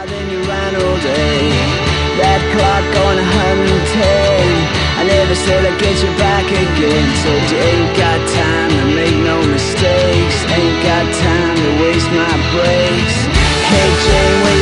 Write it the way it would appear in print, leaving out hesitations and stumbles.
Then you ran all day. That clock going 110. I never said I'd get you back again. Said you ain't got time to make no mistakes. Ain't got time to waste my breaks. Hey Jane,